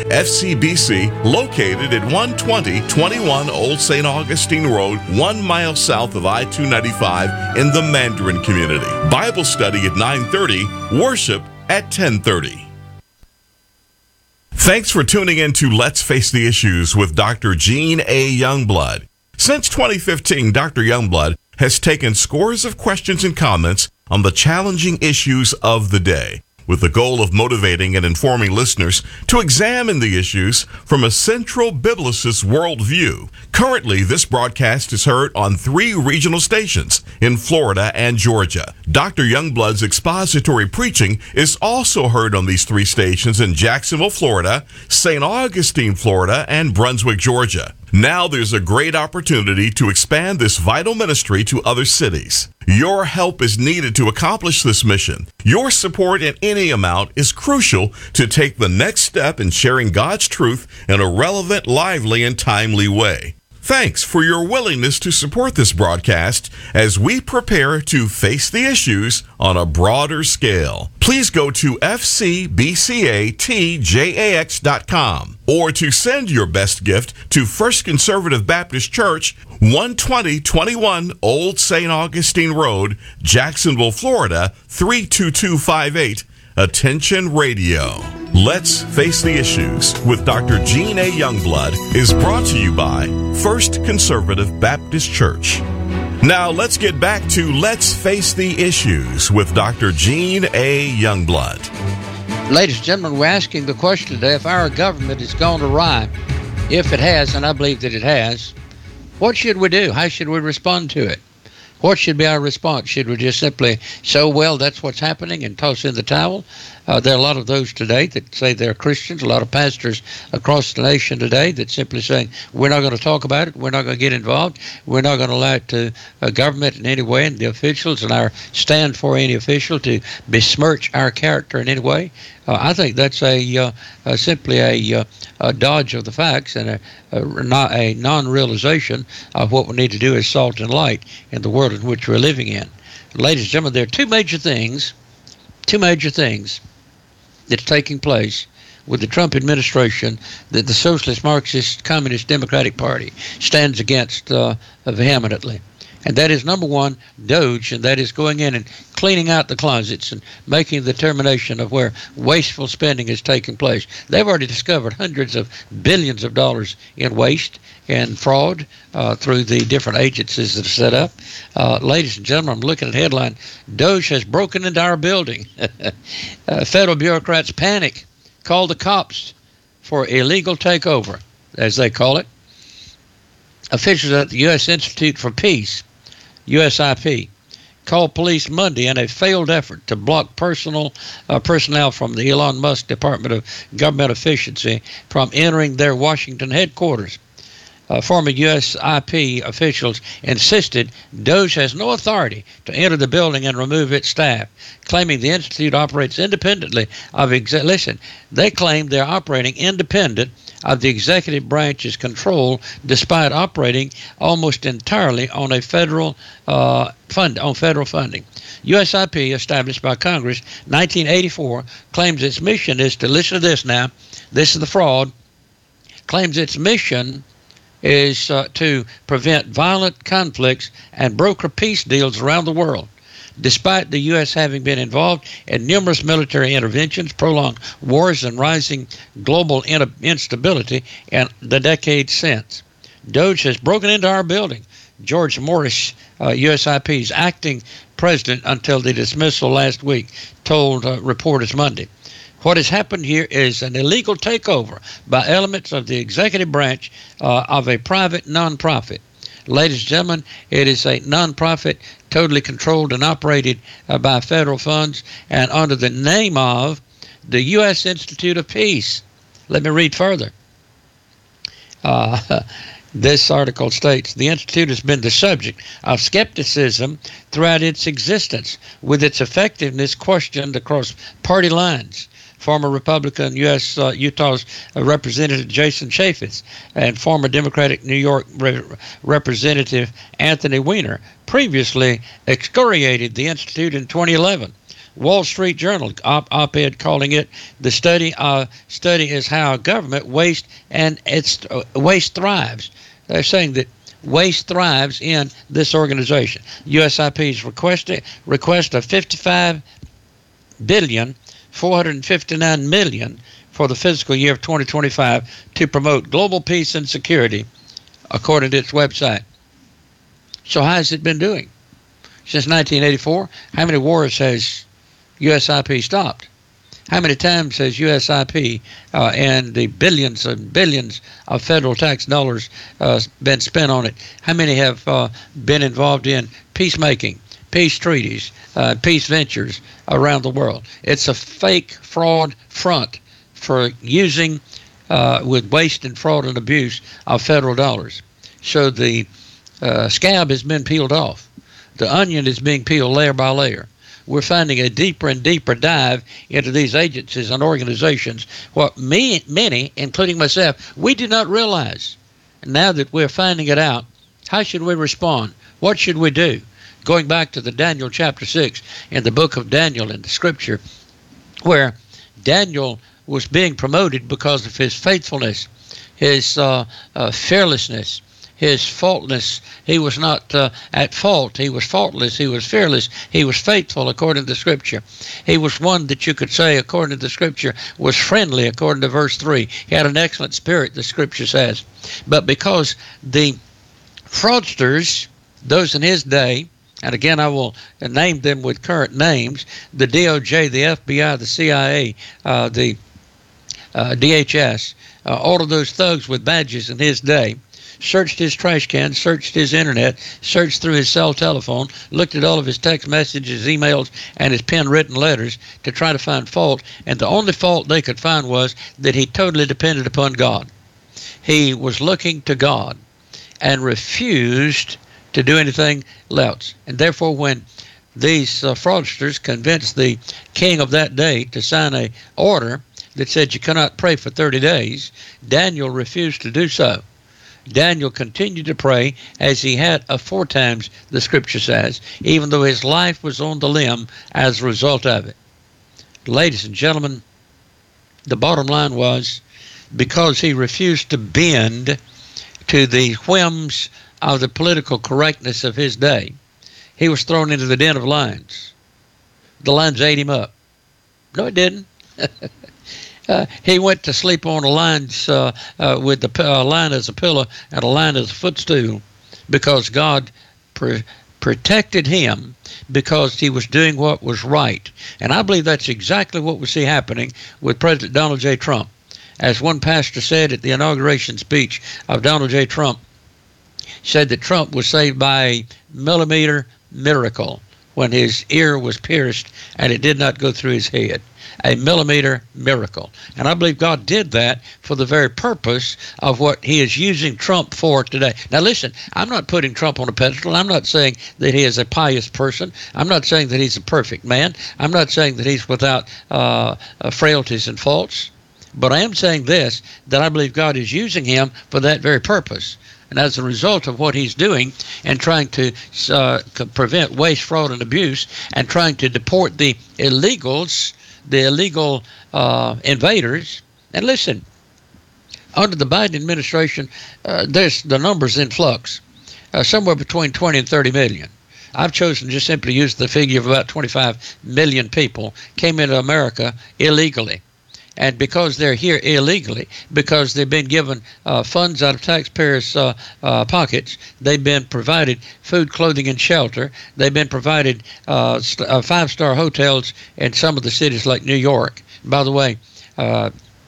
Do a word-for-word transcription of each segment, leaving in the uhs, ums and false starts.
F C B C, located at one twenty twenty-one Old Saint Augustine Road, one mile south of I two ninety-five in the Mandarin community. Bible study at nine thirty, worship at ten thirty. Thanks for tuning in to Let's Face the Issues with Doctor Gene A. Youngblood. Since twenty fifteen, Doctor Youngblood has taken scores of questions and comments on the challenging issues of the day, with the goal of motivating and informing listeners to examine the issues from a central biblicist worldview. Currently, this broadcast is heard on three regional stations in Florida and Georgia. Doctor Youngblood's expository preaching is also heard on these three stations in Jacksonville, Florida, Saint Augustine, Florida, and Brunswick, Georgia. Now there's a great opportunity to expand this vital ministry to other cities. Your help is needed to accomplish this mission. Your support in any amount is crucial to take the next step in sharing God's truth in a relevant, lively, and timely way. Thanks for your willingness to support this broadcast as we prepare to face the issues on a broader scale. Please go to f c b c a t j a x dot com or to send your best gift to First Conservative Baptist Church, one twenty twenty-one Old Saint Augustine Road, Jacksonville, Florida, three two two five eight. Attention Radio. Let's Face the Issues with Doctor Gene A. Youngblood is brought to you by First Conservative Baptist Church. Now let's get back to Let's Face the Issues with Doctor Gene A. Youngblood. Ladies and gentlemen, we're asking the question today, if our government is gone awry, if it has, and I believe that it has, what should we do? How should we respond to it? What should be our response? Should we just simply say, oh, well, that's what's happening and toss in the towel? Uh, there are a lot of those today that say they're Christians, a lot of pastors across the nation today that simply saying, we're not going to talk about it, we're not going to get involved, we're not going to allow it to uh, government in any way, and the officials and our stand for any official to besmirch our character in any way. Uh, I think that's a uh, uh, simply a, uh, a dodge of the facts and a, a, not a non-realization of what we need to do as salt and light in the world in which we're living in. Ladies and gentlemen, there are two major things, two major things that's taking place with the Trump administration that the Socialist, Marxist, Communist, Democratic Party stands against uh, vehemently. And that is, number one, Doge, and that is going in and cleaning out the closets and making the determination of where wasteful spending is taking place. They've already discovered hundreds of billions of dollars in waste and fraud uh, through the different agencies that are set up. Uh, ladies and gentlemen, I'm looking at the headline, Doge has broken into our building. uh, federal bureaucrats panic, call the cops for illegal takeover, as they call it. Officials at the U S Institute for Peace, U S I P, called police Monday in a failed effort to block personal uh, personnel from the Elon Musk Department of Government Efficiency from entering their Washington headquarters. Uh, former U S I P officials insisted Doge has no authority to enter the building and remove its staff, claiming the institute operates independently of exe- listen, they claim they're operating independent of the executive branch's control, despite operating almost entirely on a federal uh, fund on federal funding. U S I P, established by Congress nineteen eighty-four, claims its mission is to, listen to this now, this is the fraud, claims its mission is uh, to prevent violent conflicts and broker peace deals around the world. Despite the U S having been involved in numerous military interventions, prolonged wars, and rising global in- instability in the decades since. Doge has broken into our building. George Morris, uh, U S I P's acting president until the dismissal last week, told uh, reporters Monday. What has happened here is an illegal takeover by elements of the executive branch uh, of a private nonprofit. Ladies and gentlemen, it is a nonprofit totally controlled and operated uh, by federal funds and under the name of the U S Institute of Peace. Let me read further. Uh, this article states, the Institute has been the subject of skepticism throughout its existence, with its effectiveness questioned across party lines. Former Republican U S Uh, Utah's uh, Representative Jason Chaffetz and former Democratic New York Re- Representative Anthony Weiner previously excoriated the Institute in twenty eleven. Wall Street Journal op- op-ed calling it the study. Uh, study is how government waste and its uh, waste thrives. They're saying that waste thrives in this organization. U S I P's request request of fifty-five billion four hundred fifty-nine million for the fiscal year of twenty twenty-five to promote global peace and security, according to its website. So how has it been doing? Since nineteen eighty-four, how many wars has U S I P stopped? How many times has U S I P uh, and the billions and billions of federal tax dollars uh, been spent on it? How many have uh, been involved in peacemaking, peace treaties, uh, peace ventures around the world? It's a fake fraud front for using uh, with waste and fraud and abuse of federal dollars. So the uh, scab has been peeled off. The onion is being peeled layer by layer. We're finding a deeper and deeper dive into these agencies and organizations, what me, many, including myself, we did not realize. And now that we're finding it out, how should we respond? What should we do? Going back to the Daniel chapter six in the book of Daniel in the scripture, where Daniel was being promoted because of his faithfulness, his uh, uh, fearlessness, his faultless. He was not uh, at fault. He was faultless. He was fearless. He was faithful, according to the scripture. He was one that you could say, according to the scripture, was friendly, according to verse three. He had an excellent spirit, the scripture says. But because the fraudsters, those in his day, and again I will name them with current names, the D O J, the F B I, the C I A, uh, the uh, D H S, uh, all of those thugs with badges in his day, searched his trash can, searched his internet, searched through his cell telephone, looked at all of his text messages, emails, and his pen-written letters to try to find fault. And the only fault they could find was that he totally depended upon God. He was looking to God and refused to do anything else. And therefore, when these uh, fraudsters convinced the king of that day to sign a order that said you cannot pray for thirty days, Daniel refused to do so. Daniel continued to pray as he had aforetimes, the scripture says, even though his life was on the limb as a result of it. Ladies and gentlemen, the bottom line was, because he refused to bend to the whims of the political correctness of his day, he was thrown into the den of lions. The lions ate him up. No, it didn't. Uh, he went to sleep on a lion uh, uh, with the uh, lion as a pillow and a lion as a footstool, because God pr- protected him because he was doing what was right. And I believe that's exactly what we see happening with President Donald J. Trump. As one pastor said at the inauguration speech of Donald J. Trump, said that Trump was saved by a millimeter miracle when his ear was pierced and it did not go through his head. A millimeter miracle. And I believe God did that for the very purpose of what he is using Trump for today. Now listen, I'm not putting Trump on a pedestal. I'm not saying that he is a pious person. I'm not saying that he's a perfect man. I'm not saying that he's without uh, uh, frailties and faults. But I am saying this, that I believe God is using him for that very purpose. And as a result of what he's doing and trying to uh, prevent waste, fraud, and abuse, and trying to deport the illegals, the illegal uh, invaders. And listen, under the Biden administration, uh, there's the numbers in flux, uh, somewhere between twenty and thirty million. I've chosen to just simply use the figure of about twenty-five million people came into America illegally. And because they're here illegally, because they've been given uh, funds out of taxpayers' uh, uh, pockets, they've been provided food, clothing, and shelter. They've been provided uh, st- uh, five-star hotels in some of the cities like New York. By the way, uh,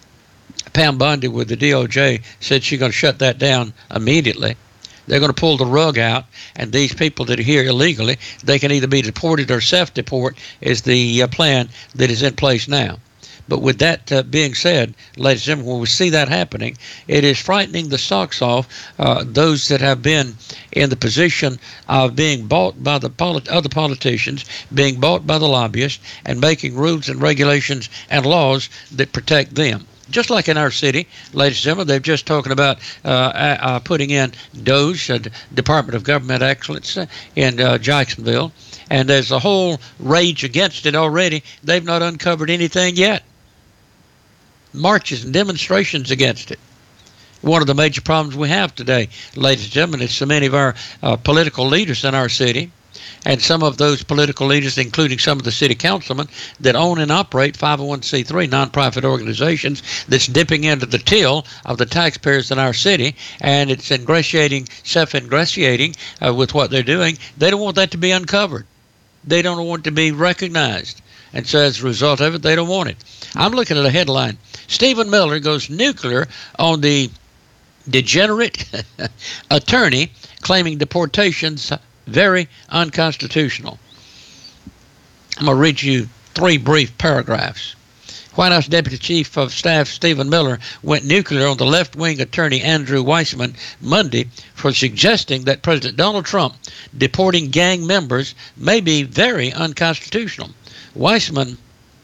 Pam Bondi with the D O J said she's going to shut that down immediately. They're going to pull the rug out, and these people that are here illegally, they can either be deported or self-deport is the uh, plan that is in place now. But with that uh, being said, ladies and gentlemen, when we see that happening, it is frightening the socks off uh, those that have been in the position of being bought by the polit- other politicians, being bought by the lobbyists, and making rules and regulations and laws that protect them. Just like in our city, ladies and gentlemen, they've just talking about uh, uh, putting in D O G E, uh, Department of Government Excellence, uh, in uh, Jacksonville, and there's a whole rage against it already. They've not uncovered anything yet. Marches and demonstrations against it. One of the major problems we have today, ladies and gentlemen, is so many of our uh, political leaders in our city, and some of those political leaders, including some of the city councilmen, that own and operate five oh one c three nonprofit organizations that's dipping into the till of the taxpayers in our city, and it's ingratiating, self-ingratiating uh, with what they're doing. They don't want that to be uncovered. They don't want it to be recognized. And so as a result of it, they don't want it. I'm looking at a headline. Stephen Miller goes nuclear on the degenerate attorney claiming deportations very unconstitutional. I'm going to read you three brief paragraphs. White House Deputy Chief of Staff Stephen Miller went nuclear on the left-wing attorney Andrew Weissman Monday for suggesting that President Donald Trump deporting gang members may be very unconstitutional. Weissman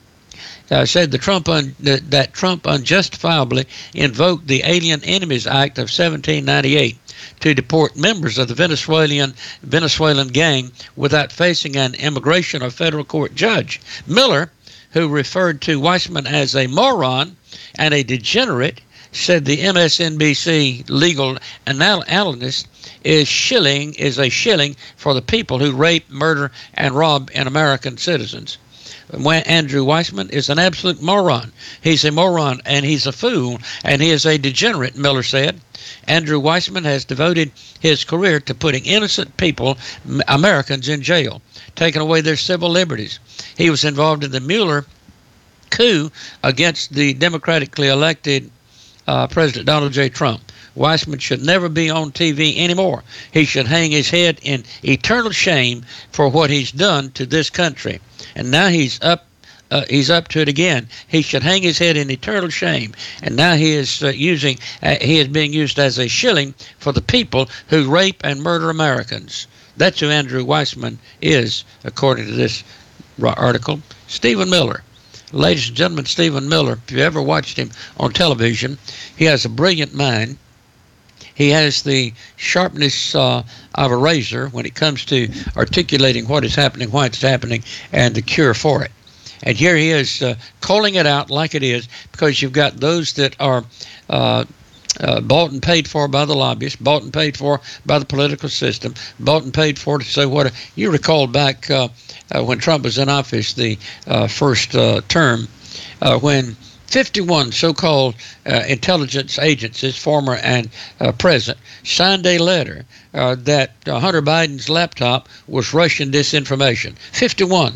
Uh, said the Trump un, that, that Trump unjustifiably invoked the Alien Enemies Act of seventeen ninety-eight to deport members of the Venezuelan Venezuelan gang without facing an immigration or federal court judge. Miller, who referred to Weissman as a moron and a degenerate, said the M S N B C legal anal- analyst is shilling is a shilling for the people who rape, murder, and rob an American citizens. Andrew Weissman is an absolute moron. He's a moron, and he's a fool, and he is a degenerate, Miller said. Andrew Weissman has devoted his career to putting innocent people, Americans, in jail, taking away their civil liberties. He was involved in the Mueller coup against the democratically elected uh, President Donald J. Trump. Weissman should never be on T V anymore. He should hang his head in eternal shame for what he's done to this country. And now he's up uh, he's up to it again. He should hang his head in eternal shame. And now he is uh, using uh, he is being used as a shilling for the people who rape and murder Americans. That's who Andrew Weissman is, according to this article. Stephen Miller. Ladies and gentlemen, Stephen Miller, if you ever watched him on television, he has a brilliant mind. He has the sharpness uh, of a razor when it comes to articulating what is happening, why it's happening, and the cure for it. And here he is uh, calling it out like it is, because you've got those that are uh, uh, bought and paid for by the lobbyists, bought and paid for by the political system, bought and paid for to say what. You recall back uh, uh, when Trump was in office, the uh, first uh, term, uh, when fifty-one so-called uh, intelligence agencies, former and uh, present, signed a letter uh, that uh, Hunter Biden's laptop was Russian disinformation. fifty-one.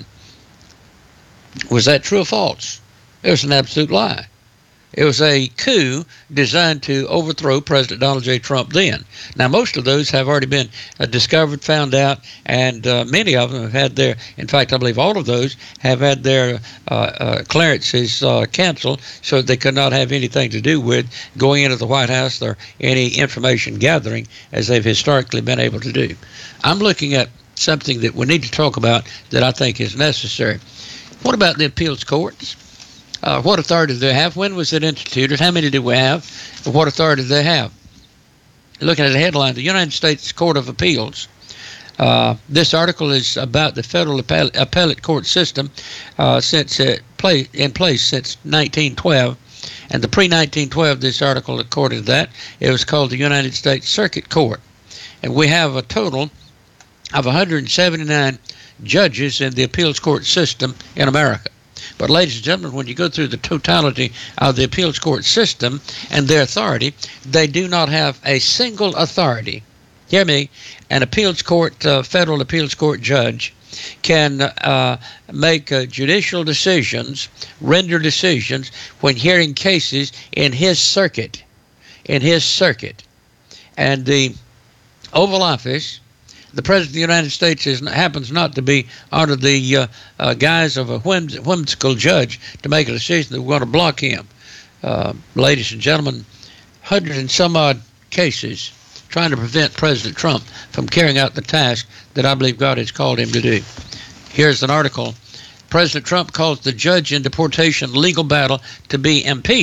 Was that true or false? It was an absolute lie. It was a coup designed to overthrow President Donald J. Trump then. Now, most of those have already been uh, discovered, found out, and uh, many of them have had their, in fact, I believe all of those have had their uh, uh, clearances uh, canceled, so they could not have anything to do with going into the White House or any information gathering as they've historically been able to do. I'm looking at something that we need to talk about that I think is necessary. What about the appeals courts? Uh, what authority do they have? When was it instituted? How many do we have? And what authority do they have? Looking at the headline, the United States Court of Appeals. Uh, this article is about the federal appellate, appellate court system uh, since it play, in place since nineteen twelve. And the pre nineteen twelve, this article, according to that, it was called the United States Circuit Court. And we have a total of one hundred seventy-nine judges in the appeals court system in America. But ladies and gentlemen, when you go through the totality of the appeals court system and their authority, they do not have a single authority. Hear me, an appeals court, uh, federal appeals court judge can uh, make uh, judicial decisions, render decisions when hearing cases in his circuit, in his circuit. And the Oval Office, the President of the United States is, happens not to be under the uh, uh, guise of a whims, whimsical judge to make a decision that we're going to block him. Uh, ladies and gentlemen, hundred and some odd cases trying to prevent President Trump from carrying out the task that I believe God has called him to do. Here's an article. President Trump calls the judge in deportation legal battle to be impeached.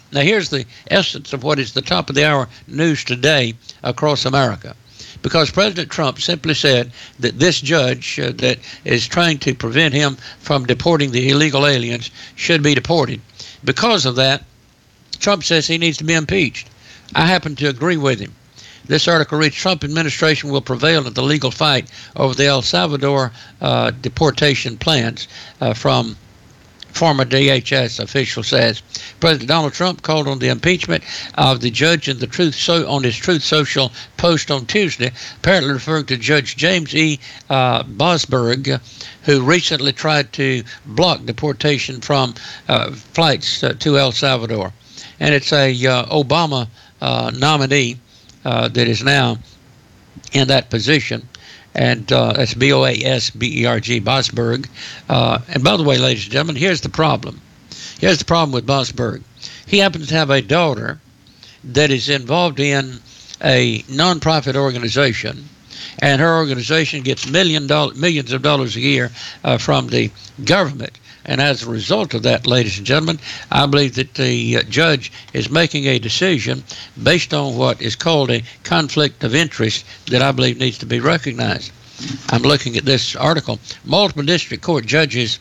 Now, here's the essence of what is the top of the hour news today across America. Because President Trump simply said that this judge uh, that is trying to prevent him from deporting the illegal aliens should be deported. Because of that, Trump says he needs to be impeached. I happen to agree with him. This article reads, Trump administration will prevail in the legal fight over the El Salvador uh, deportation plans uh, from former D H S official says. President Donald Trump called on the impeachment of the judge in the Truth so on his Truth Social post on Tuesday, apparently referring to Judge James E. Uh, Bosberg, who recently tried to block deportation from uh, flights uh, to El Salvador. And it's a uh, Obama uh, nominee uh, that is now in that position. And uh, that's B O A S B E R G, Bosberg. Uh, and by the way, ladies and gentlemen, here's the problem. Here's the problem with Bosberg. He happens to have a daughter that is involved in a nonprofit organization, and her organization gets million doll- millions of dollars a year uh, from the government. And as a result of that, ladies and gentlemen, I believe that the uh, judge is making a decision based on what is called a conflict of interest that I believe needs to be recognized. I'm looking at this article. Multiple district court judges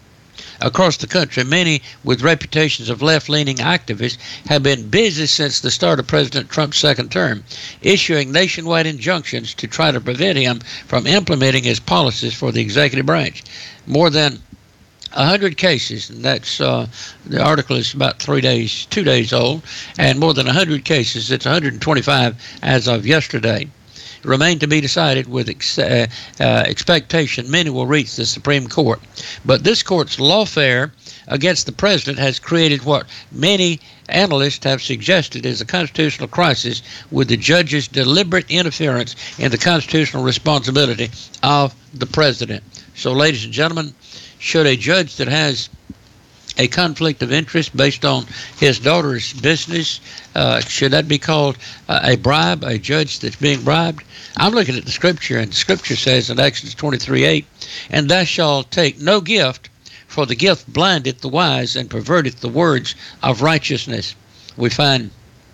across the country, many with reputations of left-leaning activists, have been busy since the start of President Trump's second term, issuing nationwide injunctions to try to prevent him from implementing his policies for the executive branch. More than A hundred cases, and that's uh, the article is about three days, two days old, and more than a hundred cases. It's one hundred twenty-five as of yesterday. Remain to be decided with ex- uh, uh, expectation. Many will reach the Supreme Court, but this court's lawfare against the president has created what many analysts have suggested is a constitutional crisis, with the judge's deliberate interference in the constitutional responsibility of the president. So, ladies and gentlemen, should a judge that has a conflict of interest based on his daughter's business, uh, should that be called uh, a bribe, a judge that's being bribed? I'm looking at the scripture, and the scripture says in Exodus twenty-three eight, and thou shalt take no gift, for the gift blindeth the wise and perverteth the words of righteousness. We find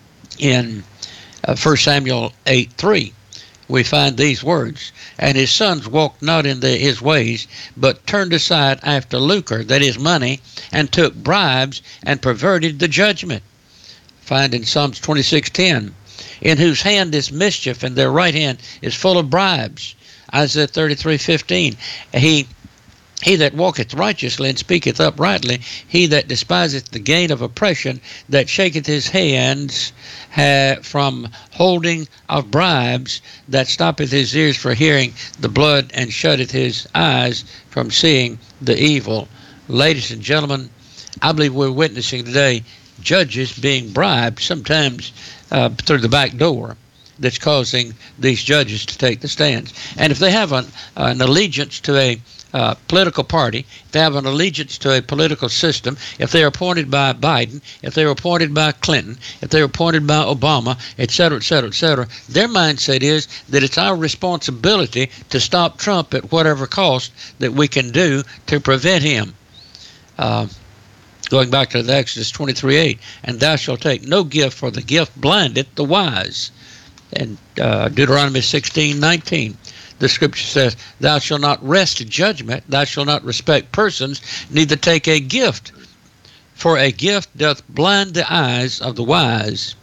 in uh, First Samuel eight three, we find these words, and his sons walked not in the, his ways, but turned aside after lucre, that is money, and took bribes and perverted the judgment. Find in Psalms twenty-six ten, in whose hand is mischief, and their right hand is full of bribes. Isaiah thirty-three fifteen, he He that walketh righteously and speaketh uprightly, he that despiseth the gain of oppression, that shaketh his hands ha, from holding of bribes, that stoppeth his ears for hearing the blood, and shutteth his eyes from seeing the evil. Ladies and gentlemen, I believe we're witnessing today judges being bribed, sometimes uh, through the back door, that's causing these judges to take the stands. And if they have an, an allegiance to a Uh, political party, if they have an allegiance to a political system, if they are appointed by Biden, if they are appointed by Clinton, if they are appointed by Obama, et cetera, et cetera, et cetera, their mindset is that it's our responsibility to stop Trump at whatever cost that we can do to prevent him. Uh, going back to the Exodus twenty-three eight, and thou shalt take no gift, for the gift blindeth the wise. And uh, Deuteronomy sixteen nineteen. The scripture says, thou shalt not wrest judgment, thou shalt not respect persons, neither take a gift, for a gift doth blind the eyes of the wise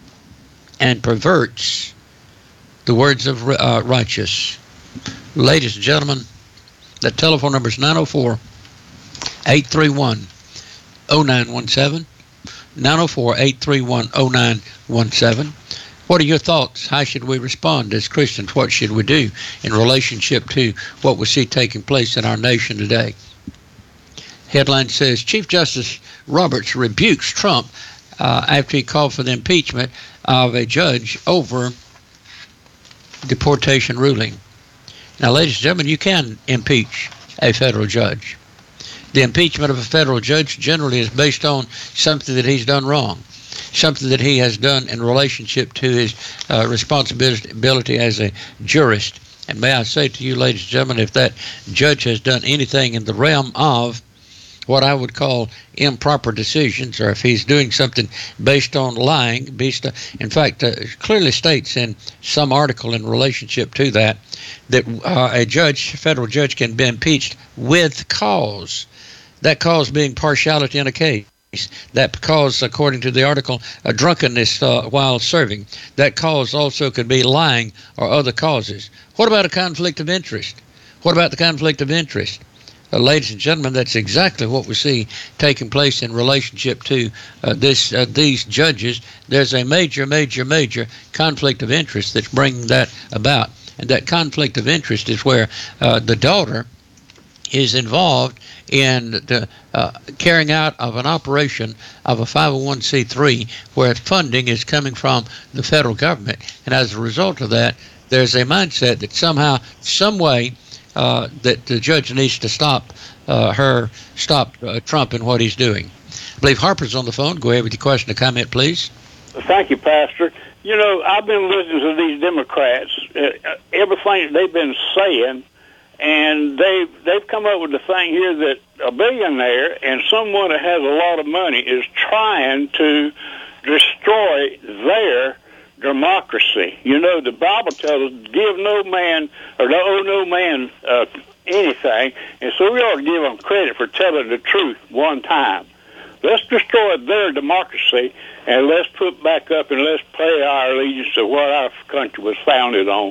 and perverts the words of uh, righteous. Ladies and gentlemen, the telephone number is nine oh four, eight three one, oh nine one seven, nine oh four, eight three one, oh nine one seven. What are your thoughts? How should we respond as Christians? What should we do in relationship to what we see taking place in our nation today? Headline says, Chief Justice Roberts rebukes Trump uh, after he called for the impeachment of a judge over deportation ruling. Now, ladies and gentlemen, you can impeach a federal judge. The impeachment of a federal judge generally is based on something that he's done wrong, something that he has done in relationship to his uh, responsibility as a jurist. And may I say to you, ladies and gentlemen, if that judge has done anything in the realm of what I would call improper decisions, or if he's doing something based on lying, based on, in fact, uh, clearly states in some article in relationship to that, that uh, a judge, federal judge, can be impeached with cause. That cause being partiality in a case. That cause, according to the article, a drunkenness uh, while serving. That cause also could be lying or other causes. What about a conflict of interest? What about the conflict of interest? Uh, ladies and gentlemen, that's exactly what we see taking place in relationship to uh, this uh, these judges. There's a major, major, major conflict of interest that's bringing that about. And that conflict of interest is where uh, the daughter is involved in the uh, carrying out of an operation of a five oh one c three where funding is coming from the federal government. And as a result of that, there's a mindset that somehow, some way, Uh, that the judge needs to stop uh, her, stop uh, Trump in what he's doing. I believe Harper's on the phone. Go ahead with your question or comment, please. Thank you, Pastor. You know, I've been listening to these Democrats, uh, everything they've been saying, and they've, they've come up with the thing here that a billionaire and someone that has a lot of money is trying to destroy their democracy. You know, the Bible tells us, give no man, or owe no man uh, anything, and so we ought to give them credit for telling the truth one time. Let's destroy their democracy, and let's put back up and let's pay our allegiance to what our country was founded on.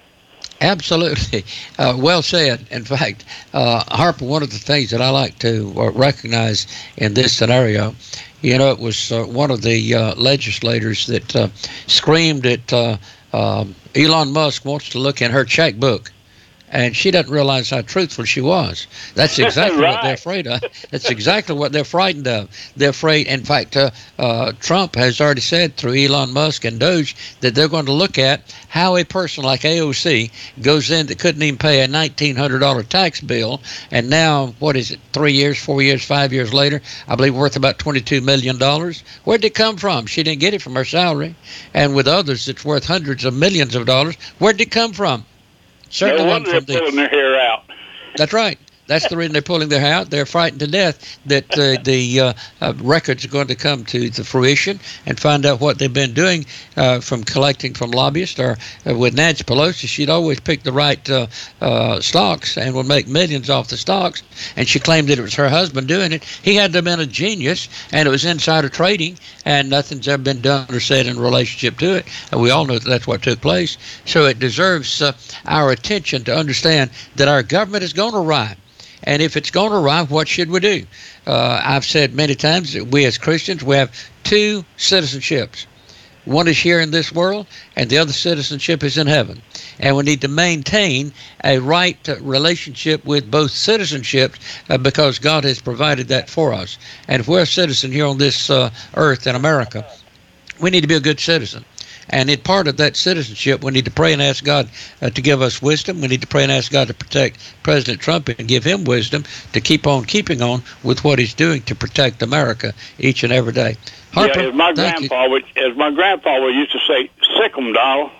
Absolutely. Uh, well said. In fact, uh, Harper, one of the things that I like to uh, recognize in this scenario, you know, it was uh, one of the uh, legislators that uh, screamed at uh, uh, Elon Musk wants to look in her checkbook. And she doesn't realize how truthful she was. That's exactly right. what they're afraid of. That's exactly what they're frightened of. They're afraid. In fact, uh, uh, Trump has already said through Elon Musk and Doge that they're going to look at how a person like A O C goes in that couldn't even pay a nineteen hundred dollars tax bill, and now, what is it, three years, four years, five years later, I believe worth about twenty-two million dollars. Where'd it come from? She didn't get it from her salary. And with others, it's worth hundreds of millions of dollars. Where'd it come from? Certainly no one wonder from they're pulling the, their hair out. That's right. That's the reason they're pulling their hair out. They're frightened to death that uh, the uh, uh, records are going to come to the fruition and find out what they've been doing uh, from collecting from lobbyists. Or uh, with Nancy Pelosi, she'd always pick the right uh, uh, stocks and would make millions off the stocks. And she claimed that it was her husband doing it. He had to have been a genius, and it was insider trading, and nothing's ever been done or said in relationship to it. And we all know that that's what took place. So it deserves uh, our attention to understand that our government is going to arrive. And if it's going to arrive, what should we do? Uh, I've said many times that we as Christians, we have two citizenships. One is here in this world, and the other citizenship is in heaven. And we need to maintain a right relationship with both citizenships uh, because God has provided that for us. And if we're a citizen here on this uh, earth in America, we need to be a good citizen. And in part of that citizenship, we need to pray and ask God uh, to give us wisdom. We need to pray and ask God to protect President Trump and give him wisdom to keep on keeping on with what he's doing to protect America each and every day. Harper, yeah, as my thank grandpa you. would, as my grandpa would used to say, sick 'em, Donald.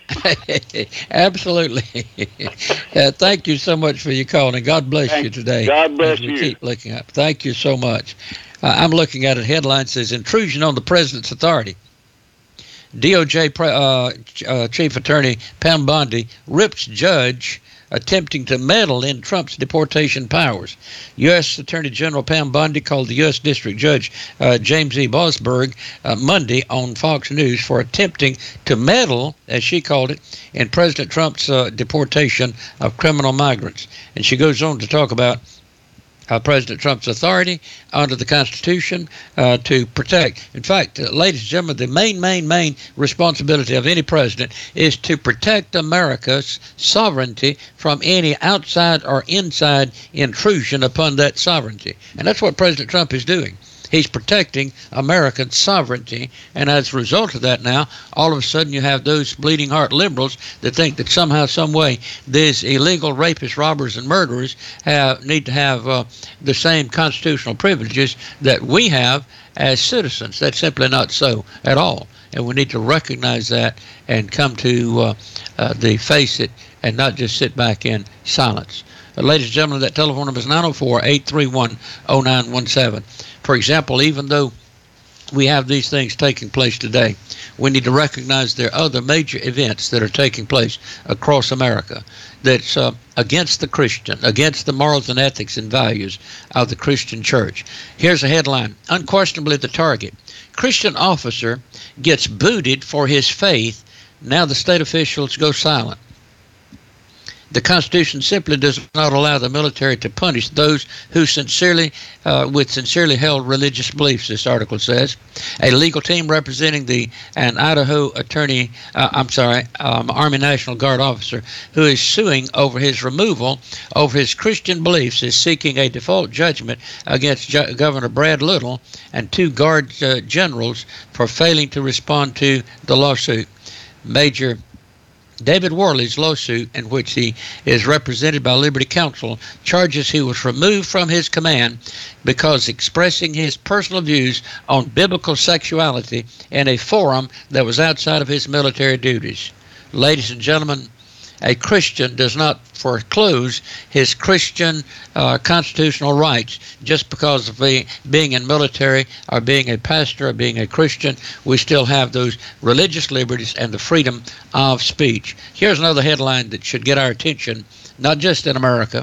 Absolutely. uh, thank you so much for your call, and God bless Thank you today. God bless as we you. Keep looking up. Thank you so much. Uh, I'm looking at a headline that says intrusion on the president's authority. D O J uh, uh, Chief Attorney Pam Bondi rips judge attempting to meddle in Trump's deportation powers. U S Attorney General Pam Bondi called the U S District Judge uh, James E. Boasberg uh, Monday on Fox News for attempting to meddle, as she called it, in President Trump's uh, deportation of criminal migrants. And she goes on to talk about Uh, President Trump's authority under the Constitution uh, to protect. In fact, uh, ladies and gentlemen, the main, main, main responsibility of any president is to protect America's sovereignty from any outside or inside intrusion upon that sovereignty. And that's what President Trump is doing. He's protecting American sovereignty, and as a result of that now, all of a sudden you have those bleeding heart liberals that think that somehow, some way, these illegal rapists, robbers, and murderers have, need to have uh, the same constitutional privileges that we have as citizens. That's simply not so at all, and we need to recognize that and come to uh, uh, the face it and not just sit back in silence. Uh, ladies and gentlemen, that telephone number is nine oh four, eight three one, oh nine one seven. For example, even though we have these things taking place today, we need to recognize there are other major events that are taking place across America that's uh, against the Christian, against the morals and ethics and values of the Christian church. Here's a headline. Unquestionably the target. Christian officer gets booted for his faith. Now the state officials go silent. The Constitution simply does not allow the military to punish those who sincerely, uh, with sincerely held religious beliefs, this article says. A legal team representing the an Idaho attorney, uh, I'm sorry, um, Army National Guard officer who is suing over his removal over his Christian beliefs is seeking a default judgment against Ju- Governor Brad Little and two Guard uh, generals for failing to respond to the lawsuit. Major David Worley's lawsuit, in which he is represented by Liberty Counsel, charges he was removed from his command because expressing his personal views on biblical sexuality in a forum that was outside of his military duties. Ladies and gentlemen, a Christian does not foreclose his Christian uh, constitutional rights just because of being, being in military or being a pastor or being a Christian. We still have those religious liberties and the freedom of speech. Here's another headline that should get our attention, not just in America.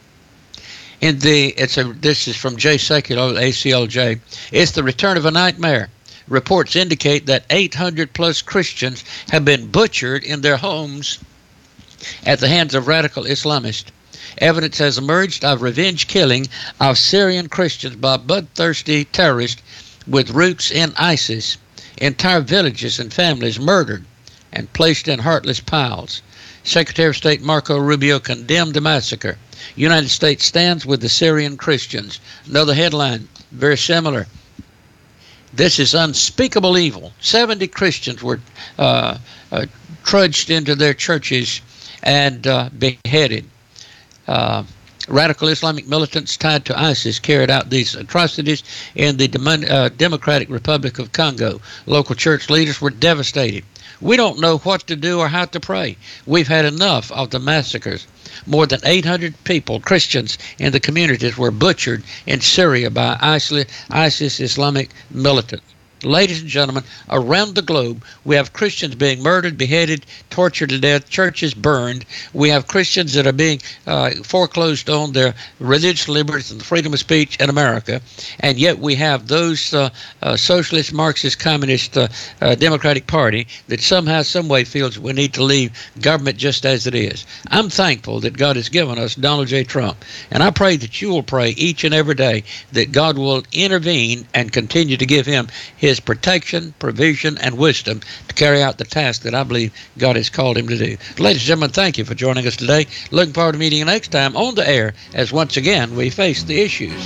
In the it's a this is from Jay Sekulow, A C L J. It's the return of a nightmare. Reports indicate that eight hundred plus Christians have been butchered in their homes at the hands of radical Islamists. Evidence has emerged of revenge killing of Syrian Christians by bloodthirsty terrorists with roots in ISIS. Entire villages and families murdered and placed in heartless piles. Secretary of State Marco Rubio condemned the massacre. United States stands with the Syrian Christians. Another headline, very similar. This is unspeakable evil. seventy Christians were uh, uh, trudged into their churches and uh, beheaded. Uh, radical Islamic militants tied to ISIS carried out these atrocities in the Dem- uh, Democratic Republic of Congo. Local church leaders were devastated. We don't know what to do or how to pray. We've had enough of the massacres. More than eight hundred people, Christians in the communities, were butchered in Syria by ISIS Islamic militants. Ladies and gentlemen, around the globe, we have Christians being murdered, beheaded, tortured to death, churches burned. We have Christians that are being uh, foreclosed on their religious liberties and the freedom of speech in America. And yet we have those uh, uh, socialist, Marxist, communist, uh, uh, Democratic Party that somehow, some way feels we need to leave government just as it is. I'm thankful that God has given us Donald J. Trump. And I pray that you will pray each and every day that God will intervene and continue to give him his His protection, provision, and wisdom to carry out the task that I believe God has called him to do. Ladies and gentlemen, thank you for joining us today. Looking forward to meeting you next time on the air as once again we face the issues.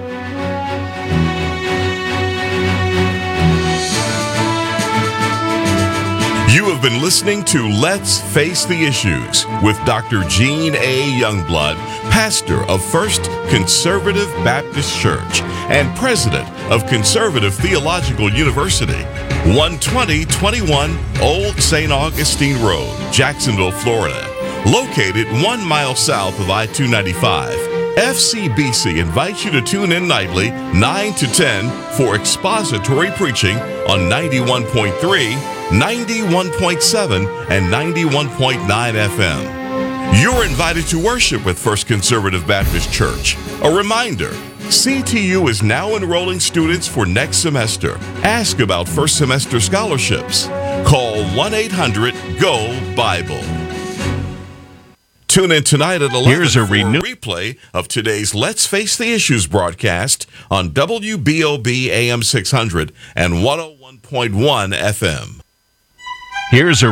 You have been listening to Let's Face the Issues with Doctor Gene A. Youngblood, pastor of First Conservative Baptist Church and president of Conservative Theological University, one twenty twenty-one Old Saint Augustine Road, Jacksonville, Florida. Located one mile south of I two ninety-five, F C B C invites you to tune in nightly, nine to ten, for expository preaching on ninety-one point three, ninety-one point seven, and ninety-one point nine F M. You're invited to worship with First Conservative Baptist Church. A reminder, C T U is now enrolling students for next semester. Ask about first semester scholarships. Call one eight hundred G O Bible. Tune in tonight at eleven Here's a for renew- a replay of today's Let's Face the Issues broadcast on W B O B A M six hundred and one oh one point one F M. Here's a